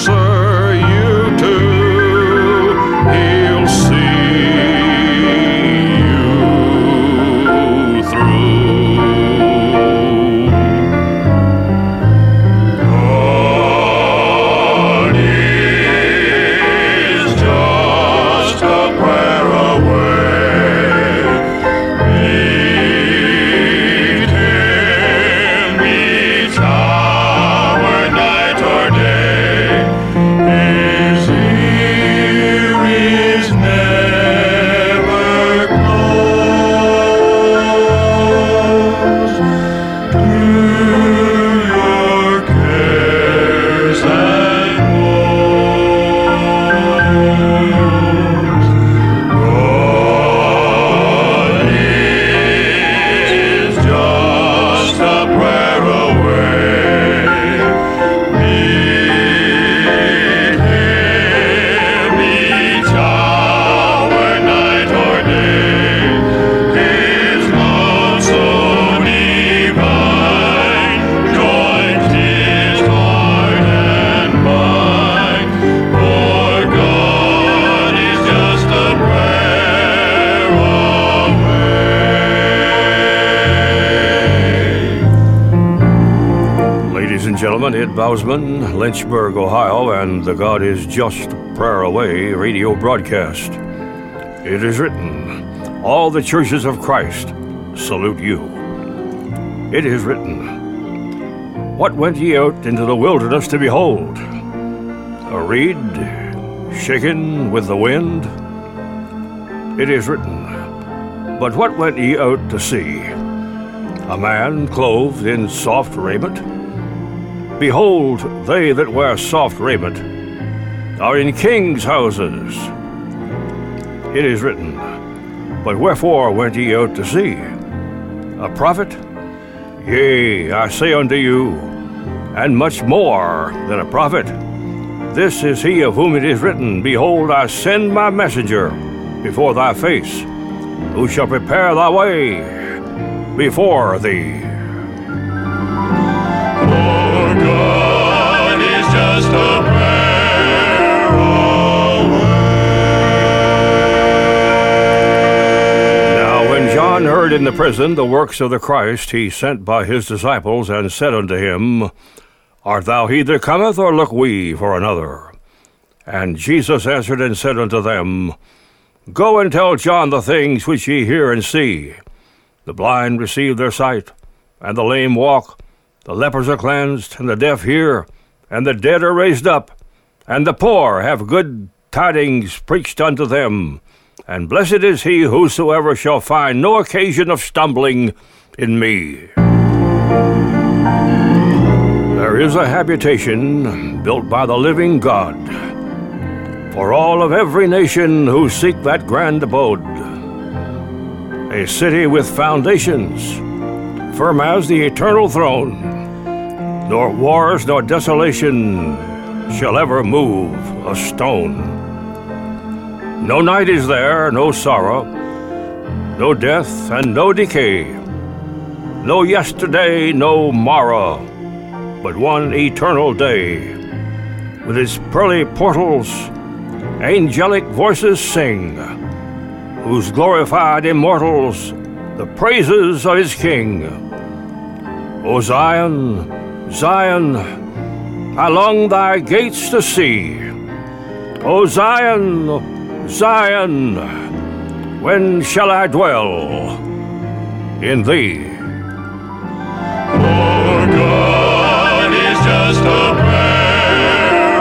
answer you too. He'll see you through. God is just a prayer away. Meet Him each hour, night or day. His ear is never closed to your cares and woes. God is just a prayer away. Meet Him each hour, night or day. His love so divine joins His heart and mind. For God is just a prayer away. Ladies and gentlemen, Ed Bousman, Lynchburg, Ohio, and the God is Just a Prayer Away radio broadcast. It is written, all the churches of Christ salute you. It is written, what went ye out into the wilderness to behold? A reed shaken with the wind? It is written, but what went ye out to see? A man clothed in soft raiment? Behold, they that wear soft raiment are in kings' houses. It is written, but wherefore went ye out to see? A prophet? Yea, I say unto you, and much more than a prophet. This is he of whom it is written, behold, I send my messenger before thy face, who shall prepare thy way before thee. For God is just a prayer away. Now when John heard in the prison the works of the Christ, he sent by his disciples and said unto him, art thou he that cometh, or look we for another? And Jesus answered and said unto them, go and tell John the things which ye hear and see. The blind receive their sight, and the lame walk, the lepers are cleansed, and the deaf hear, and the dead are raised up, and the poor have good tidings preached unto them. And blessed is he whosoever shall find no occasion of stumbling in me. There is a habitation built by the living God for all of every nation who seek that grand abode, a city with foundations, firm as the eternal throne, nor wars nor desolation shall ever move a stone. No night is there, no sorrow, no death and no decay, no yesterday, no morrow, but one eternal day. With its pearly portals, angelic voices sing, whose glorified immortals the praises of his King. O Zion, Zion, I long thy gates to see. O Zion, Zion, when shall I dwell in thee? For God is just a prayer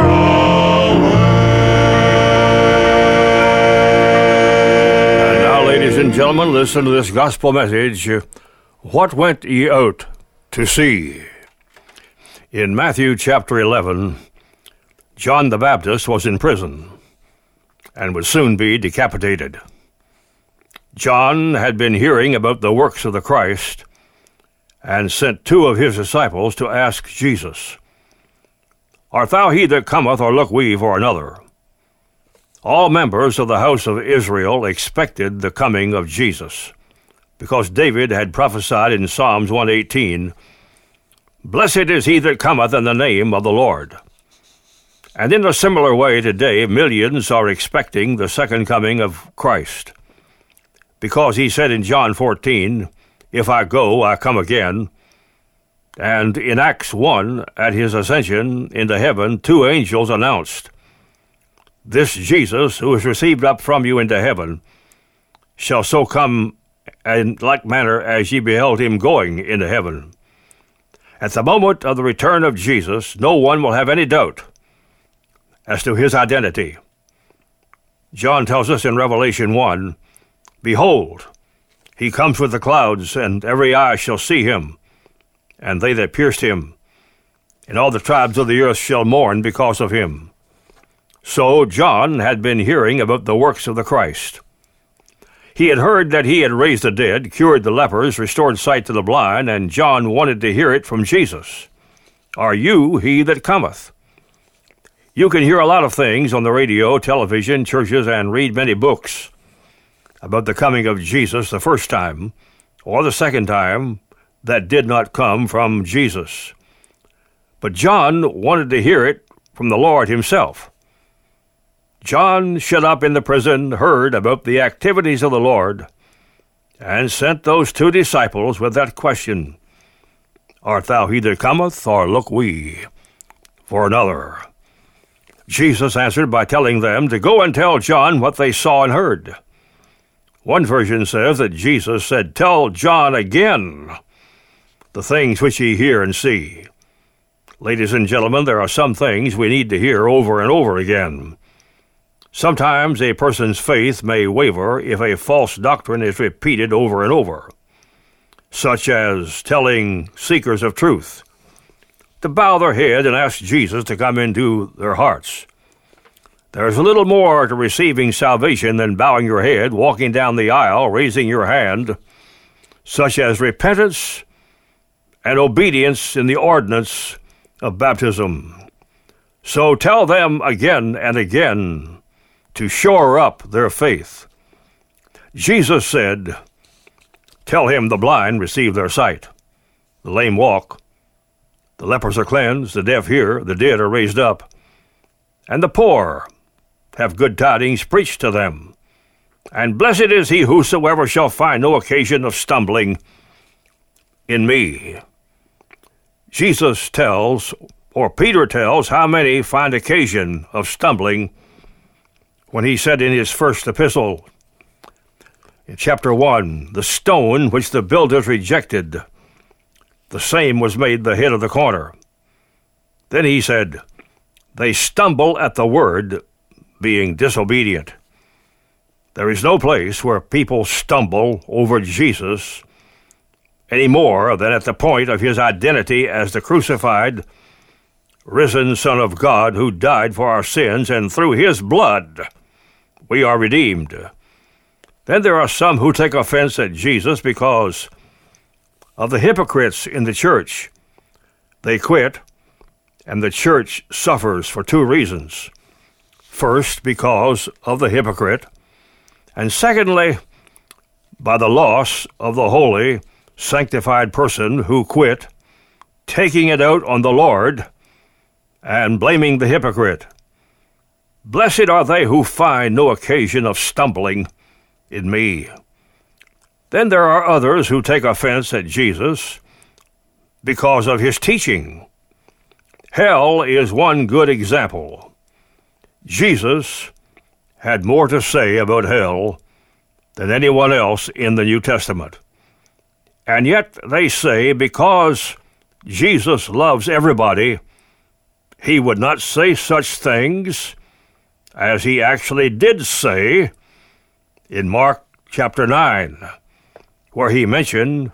away. And now, ladies and gentlemen, listen to this gospel message. What went ye out to see? In Matthew chapter 11, John the Baptist was in prison and would soon be decapitated. John had been hearing about the works of the Christ and sent two of his disciples to ask Jesus, art thou he that cometh, or look we for another? All members of the house of Israel expected the coming of Jesus, because David had prophesied in Psalms 118, blessed is he that cometh in the name of the Lord. And in a similar way today, millions are expecting the second coming of Christ. Because he said in John 14, "If I go, I come again." And in Acts 1, at his ascension into heaven, 2 angels announced, "This Jesus, who is received up from you into heaven, shall so come in like manner as ye beheld him going into heaven." At the moment of the return of Jesus, no one will have any doubt as to his identity. John tells us in Revelation 1, "Behold, he comes with the clouds, and every eye shall see him, and they that pierced him, and all the tribes of the earth shall mourn because of him." So John had been hearing about the works of the Christ. He had heard that he had raised the dead, cured the lepers, restored sight to the blind, and John wanted to hear it from Jesus. "Are you he that cometh?" You can hear a lot of things on the radio, television, churches, and read many books about the coming of Jesus the first time or the second time that did not come from Jesus. But John wanted to hear it from the Lord himself. John, shut up in the prison, heard about the activities of the Lord and sent those 2 disciples with that question, "Art thou he that cometh, or look we for another?" Jesus answered by telling them to go and tell John what they saw and heard. One version says that Jesus said, "Tell John again the things which ye hear and see." Ladies and gentlemen, there are some things we need to hear over and over again. Sometimes a person's faith may waver if a false doctrine is repeated over and over, such as telling seekers of truth to bow their head and ask Jesus to come into their hearts. There's a little more to receiving salvation than bowing your head, walking down the aisle, raising your hand, such as repentance and obedience in the ordinance of baptism. So tell them again and again to shore up their faith. Jesus said, "Tell him the blind receive their sight, the lame walk, the lepers are cleansed, the deaf hear, the dead are raised up, and the poor have good tidings preached to them. And blessed is he whosoever shall find no occasion of stumbling in me." Jesus tells, or Peter tells, how many find occasion of stumbling when he said in his first epistle, in chapter 1, "The stone which the builders rejected, the same was made the head of the corner." Then he said, "They stumble at the word, being disobedient." There is no place where people stumble over Jesus any more than at the point of his identity as the crucified, risen Son of God who died for our sins, and through his blood we are redeemed. Then there are some who take offense at Jesus because of the hypocrites in the church. They quit, and the church suffers for 2 reasons. First, because of the hypocrite, and secondly, by the loss of the holy, sanctified person who quit, taking it out on the Lord and blaming the hypocrite. Blessed are they who find no occasion of stumbling in me. Then there are others who take offense at Jesus because of his teaching. Hell is one good example. Jesus had more to say about hell than anyone else in the New Testament. And yet they say because Jesus loves everybody, he would not say such things as he actually did say in Mark chapter 9, where he mentioned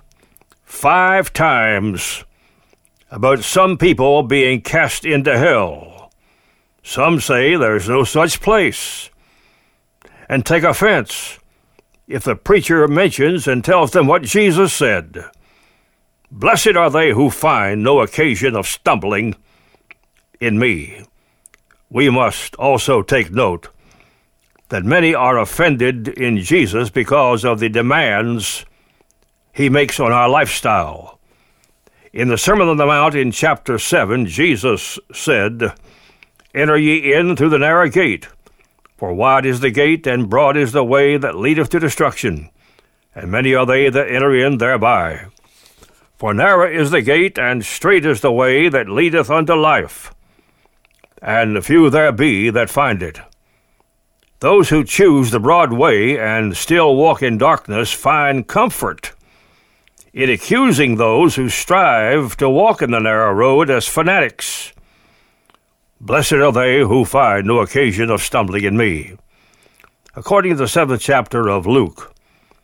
5 times about some people being cast into hell. Some say there's no such place and take offense if the preacher mentions and tells them what Jesus said. Blessed are they who find no occasion of stumbling in me. We must also take note that many are offended in Jesus because of the demands he makes on our lifestyle. In the Sermon on the Mount in chapter 7, Jesus said, Enter ye in through the narrow gate. For wide is the gate, and broad is the way that leadeth to destruction, and many are they that enter in thereby. For narrow is the gate, and strait is the way that leadeth unto life, and few there be that find it. Those who choose the broad way and still walk in darkness find comfort in accusing those who strive to walk in the narrow road as fanatics. Blessed are they who find no occasion of stumbling in me. According to the 7th chapter of Luke,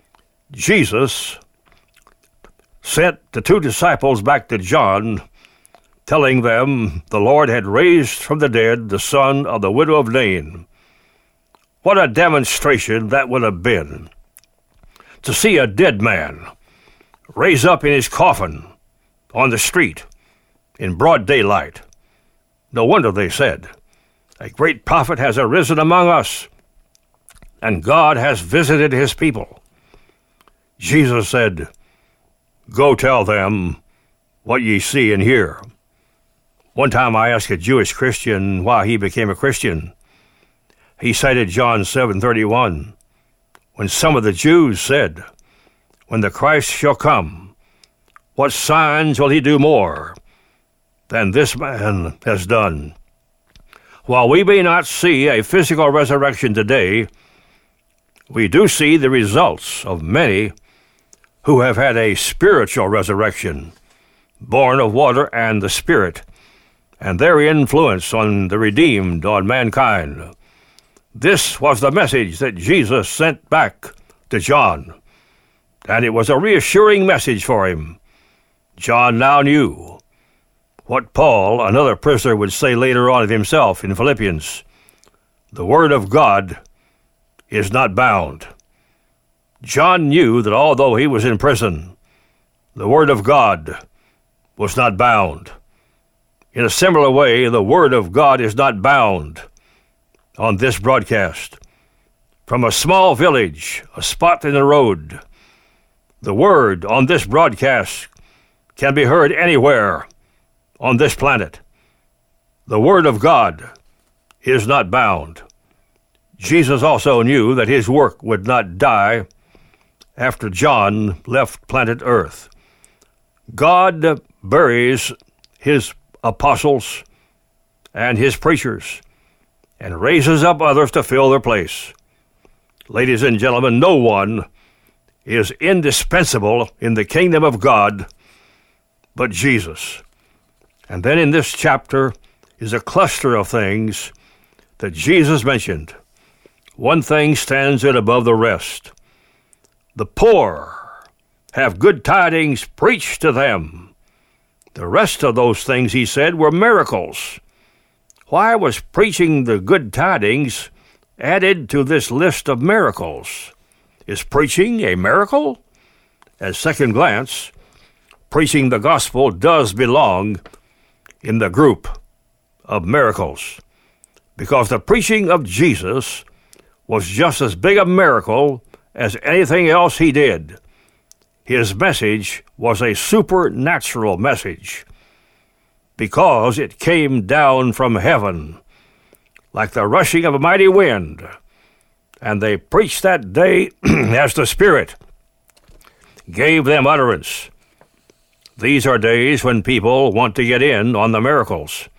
Jesus sent the 2 disciples back to John, telling them the Lord had raised from the dead the son of the widow of Nain. What a demonstration that would have been, to see a dead man raise up in his coffin on the street in broad daylight. No wonder they said, "A great prophet has arisen among us, and God has visited his people." Jesus said, "Go tell them what ye see and hear." One time I asked a Jewish Christian why he became a Christian. He cited John 7:31, when some of the Jews said, "When the Christ shall come, what signs will he do more than this man has done?" While we may not see a physical resurrection today, we do see the results of many who have had a spiritual resurrection, born of water and the Spirit, and their influence on the redeemed, on mankind. This was the message that Jesus sent back to John, and it was a reassuring message for him. John now knew what Paul, another prisoner, would say later on of himself in Philippians: "The word of God is not bound." John knew that although he was in prison, the word of God was not bound. In a similar way, the word of God is not bound on this broadcast. From a small village, a spot in the road, the word on this broadcast can be heard anywhere on this planet. The word of God is not bound. Jesus also knew that his work would not die after John left planet Earth. God buries his apostles and his preachers and raises up others to fill their place. Ladies and gentlemen, no one is indispensable in the kingdom of God but Jesus. And then in this chapter is a cluster of things that Jesus mentioned. One thing stands out above the rest. The poor have good tidings preached to them. The rest of those things, he said, were miracles. Why was preaching the good tidings added to this list of miracles? Is preaching a miracle? At second glance, preaching the gospel does belong in the group of miracles, because the preaching of Jesus was just as big a miracle as anything else he did. His message was a supernatural message because it came down from heaven like the rushing of a mighty wind, and they preached that day as the Spirit gave them utterance. These are days when people want to get in on the miracles.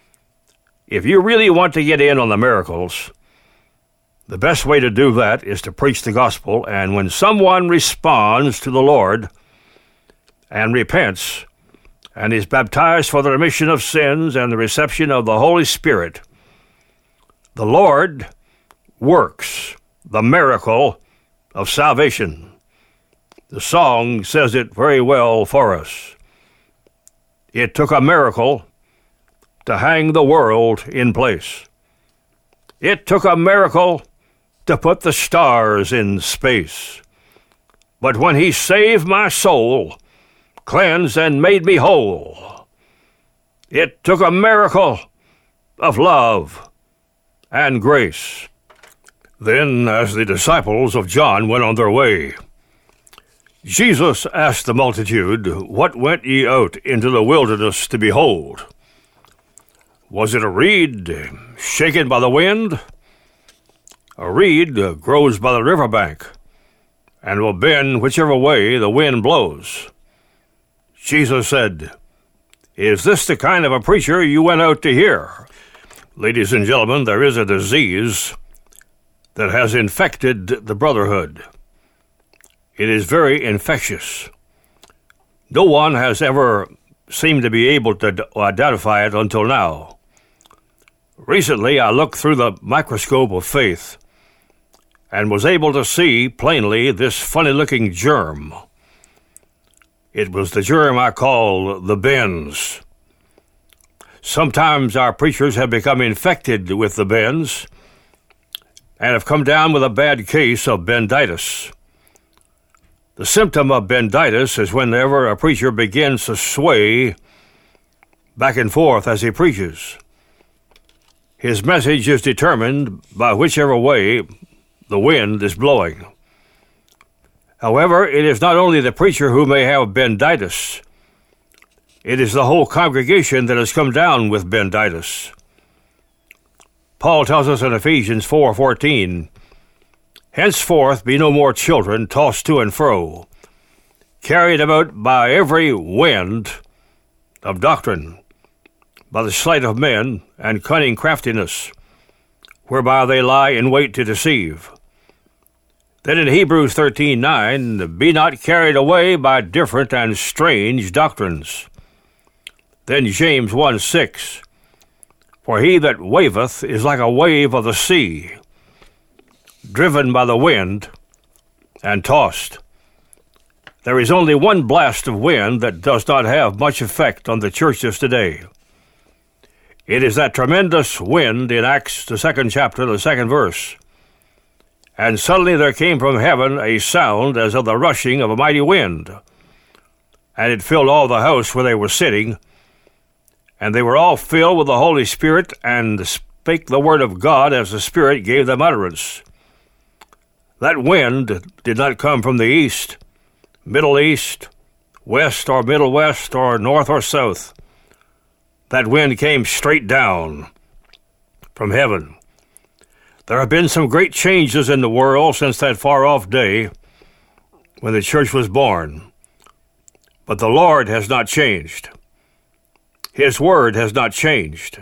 If you really want to get in on the miracles, the best way to do that is to preach the gospel, and when someone responds to the Lord and repents and is baptized for the remission of sins and the reception of the Holy Spirit, the Lord works the miracle of salvation. The song says it very well for us. It took a miracle to hang the world in place. It took a miracle to put the stars in space. But when he saved my soul, cleansed and made me whole, it took a miracle of love and grace. Then, as the disciples of John went on their way, Jesus asked the multitude, "What went ye out into the wilderness to behold?" Was it a reed shaken by the wind? A reed grows by the riverbank and will bend whichever way the wind blows. Jesus said, "Is this the kind of a preacher you went out to hear?" Ladies and gentlemen, there is a disease that has infected the brotherhood. It is very infectious. No one has ever seemed to be able to identify it until now. Recently, I looked through the microscope of faith and was able to see plainly this funny-looking germ. It was the germ I call the bends. Sometimes our preachers have become infected with the bends and have come down with a bad case of benditis. The symptom of benditis is whenever a preacher begins to sway back and forth as he preaches. His message is determined by whichever way the wind is blowing. However, it is not only the preacher who may have benditis. It is the whole congregation that has come down with benditis. Paul tells us in Ephesians 4:14, "Henceforth be no more children tossed to and fro, carried about by every wind of doctrine, by the sleight of men and cunning craftiness, whereby they lie in wait to deceive." Then in Hebrews 13:9, "Be not carried away by different and strange doctrines." Then James 1:6, "For he that waveth is like a wave of the sea, driven by the wind and tossed." There is only one blast of wind that does not have much effect on the churches today. It is that tremendous wind in Acts, the 2nd chapter, the 2nd verse. "And suddenly there came from heaven a sound as of the rushing of a mighty wind, and it filled all the house where they were sitting. And they were all filled with the Holy Spirit, and spake the word of God as the Spirit gave them utterance." That wind did not come from the east, Middle East, west or Middle West, or north or south. That wind came straight down from heaven. There have been some great changes in the world since that far-off day when the church was born. But the Lord has not changed. His word has not changed.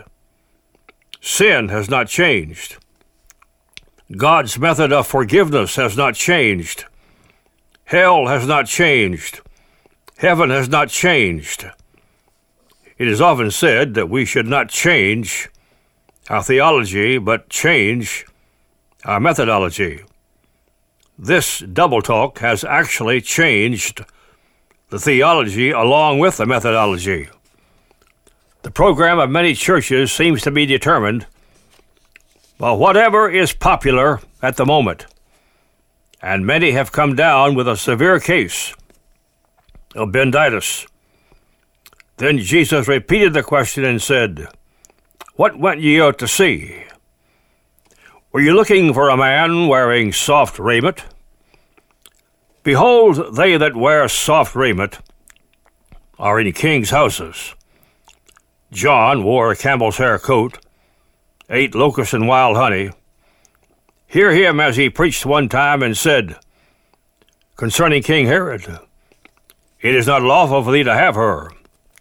Sin has not changed. God's method of forgiveness has not changed. Hell has not changed. Heaven has not changed. It is often said that we should not change our theology, but change our methodology. This double talk has actually changed the theology along with the methodology. The program of many churches seems to be determined by whatever is popular at the moment, and many have come down with a severe case of benditis. Then Jesus repeated the question and said, "What went ye out to see? Were you looking for a man wearing soft raiment? Behold, they that wear soft raiment are in kings' houses. John wore a camel's hair coat, ate locusts and wild honey. Hear him as he preached one time and said, concerning King Herod, it is not lawful for thee to have her.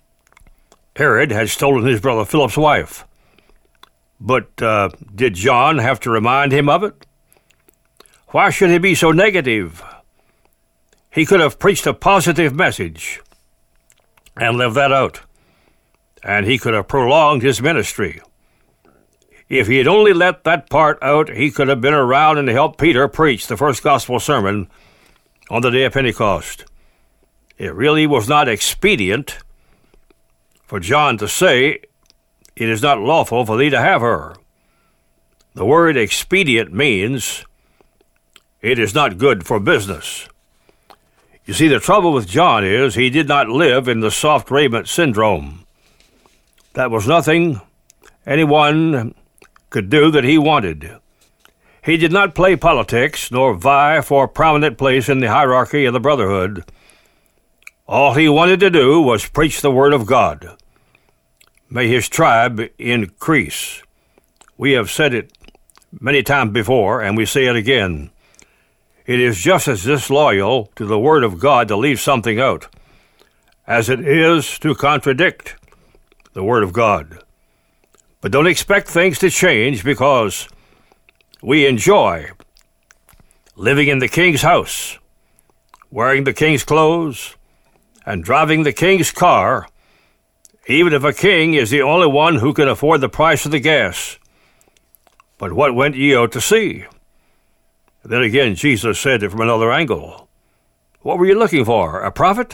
Herod had stolen his brother Philip's wife. But did John have to remind him of it? Why should he be so negative? He could have preached a positive message and left that out, and he could have prolonged his ministry. If he had only let that part out, he could have been around and helped Peter preach the first gospel sermon on the day of Pentecost. It really was not expedient for John to say, it is not lawful for thee to have her. The word expedient means it is not good for business. You see, the trouble with John is he did not live in the soft raiment syndrome. That was nothing anyone could do that he wanted. He did not play politics nor vie for a prominent place in the hierarchy of the brotherhood. All he wanted to do was preach the word of God. may his tribe increase. We have said it many times before, and we say it again. It is just as disloyal to the Word of God to leave something out as it is to contradict the Word of God. But don't expect things to change because we enjoy living in the king's house, wearing the king's clothes, and driving the king's car, even if a king is the only one who can afford the price of the gas. But what went ye out to see? Then again, Jesus said it from another angle. What were you looking for, a prophet?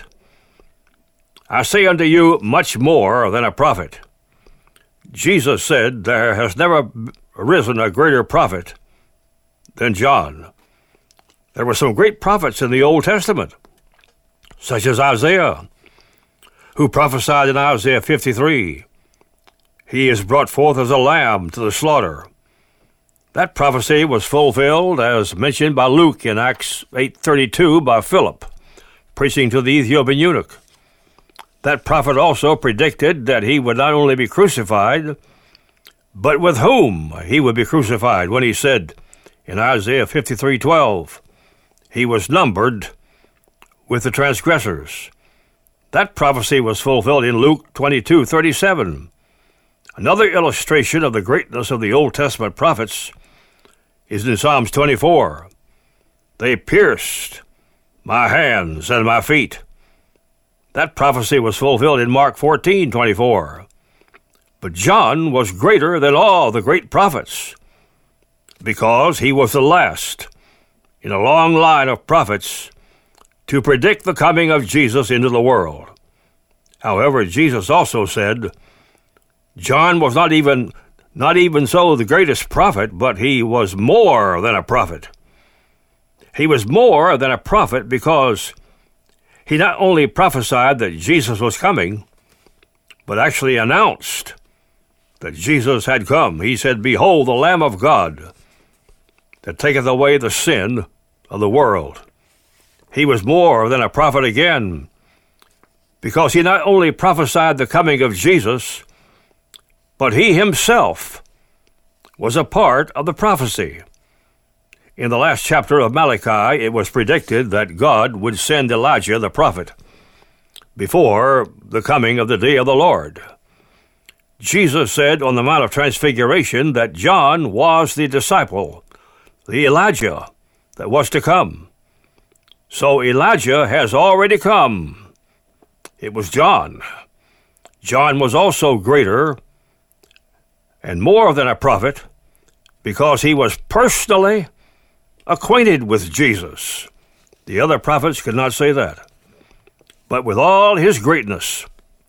I say unto you, much more than a prophet. Jesus said there has never arisen a greater prophet than John. There were some great prophets in the Old Testament, such as Isaiah, who prophesied in Isaiah 53, "He is brought forth as a lamb to the slaughter." That prophecy was fulfilled as mentioned by Luke in Acts 8:32 by Philip, preaching to the Ethiopian eunuch. That prophet also predicted that he would not only be crucified, but with whom he would be crucified when he said in Isaiah 53:12, "He was numbered with the transgressors." That prophecy was fulfilled in Luke 22:37. Another illustration of the greatness of the Old Testament prophets is in Psalms 24. "They pierced my hands and my feet." That prophecy was fulfilled in Mark 14:24. But John was greater than all the great prophets because he was the last in a long line of prophets to predict the coming of Jesus into the world. However, Jesus also said John was not even so the greatest prophet, but he was more than a prophet. He was more than a prophet because he not only prophesied that Jesus was coming, but actually announced that Jesus had come. He said, "Behold, the Lamb of God that taketh away the sin of the world." He was more than a prophet again, because he not only prophesied the coming of Jesus, but he himself was a part of the prophecy. In the last chapter of Malachi, it was predicted that God would send Elijah the prophet before the coming of the day of the Lord. Jesus said on the Mount of Transfiguration that John was the disciple, the Elijah that was to come. So Elijah has already come. It was John. John was also greater and more than a prophet because he was personally acquainted with Jesus. The other prophets could not say that. But with all his greatness,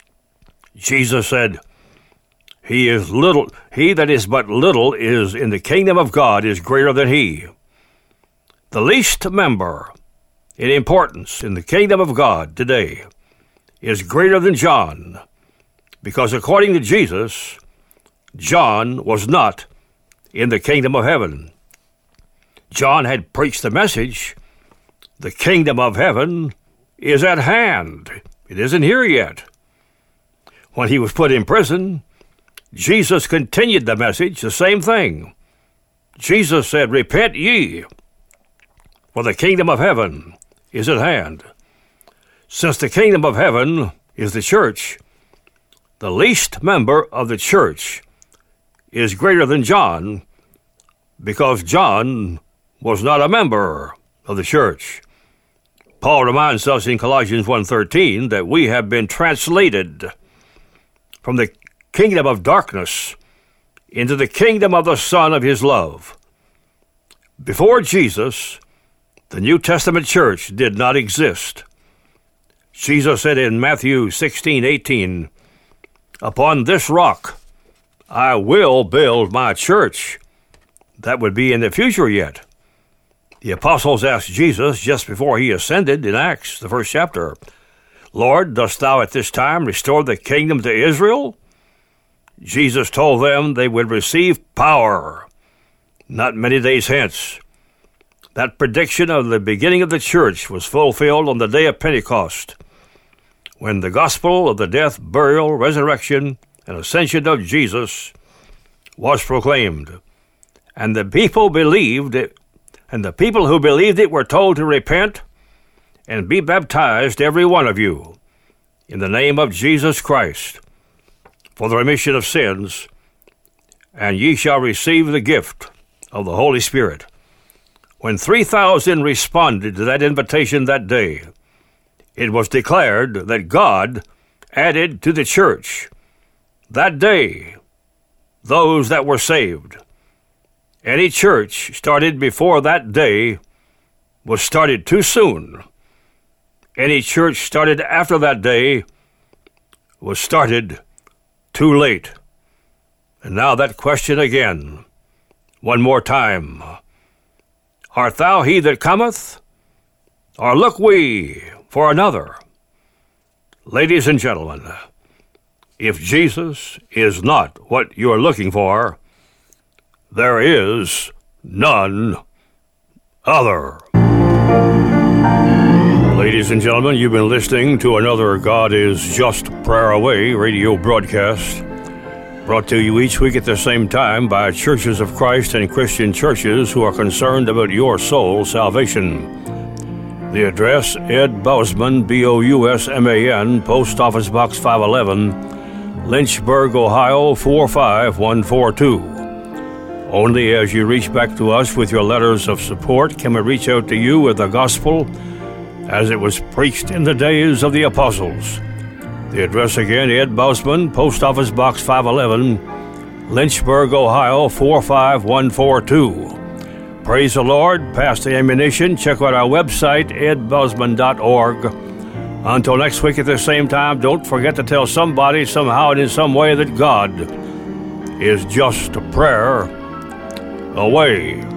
Jesus said, he that is but little is in the kingdom of God is greater than he. The least member in importance in the kingdom of God today is greater than John, because according to Jesus, John was not in the kingdom of heaven. John had preached the message, the kingdom of heaven is at hand. It isn't here yet. When he was put in prison, Jesus continued the message, the same thing. Jesus said, "Repent ye, for the kingdom of heaven is at hand." Since the kingdom of heaven is the church, the least member of the church is greater than John, because John was not a member of the church. Paul reminds us in Colossians 1:13 that we have been translated from the kingdom of darkness into the kingdom of the Son of his love. Before Jesus, the New Testament church did not exist. Jesus said in Matthew 16:18, "Upon this rock I will build my church." That would be in the future yet. The apostles asked Jesus just before he ascended in Acts, the first chapter, "Lord, dost thou at this time restore the kingdom to Israel?" Jesus told them they would receive power not many days hence. That prediction of the beginning of the church was fulfilled on the day of Pentecost, when the gospel of the death, burial, resurrection, and ascension of Jesus was proclaimed. And the people believed it, and the people who believed it were told to repent and be baptized, every one of you, in the name of Jesus Christ, for the remission of sins, and ye shall receive the gift of the Holy Spirit. When 3,000 responded to that invitation that day, it was declared that God added to the church that day those that were saved. Any church started before that day was started too soon. Any church started after that day was started too late. And now that question again, one more time. Art thou he that cometh, or look we for another? Ladies and gentlemen, if Jesus is not what you're looking for, there is none other. Ladies and gentlemen, you've been listening to another God is Just Prayer Away radio broadcast, brought to you each week at the same time by Churches of Christ and Christian churches who are concerned about your soul's salvation. The address, Ed Bousman, Bousman, Post Office Box 511, Lynchburg, Ohio 45142. Only as you reach back to us with your letters of support can we reach out to you with the gospel as it was preached in the days of the apostles. The address again, Ed Bousman, Post Office Box 511, Lynchburg, Ohio 45142. Praise the Lord. Pass the ammunition. Check out our website, edbousman.org. Until next week at the same time, don't forget to tell somebody, somehow, and in some way that God is just a prayer away.